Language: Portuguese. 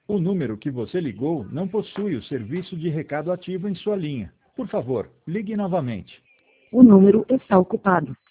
O número que você ligou não possui o serviço de recado ativo em sua linha. Por favor, ligue novamente. O número está ocupado.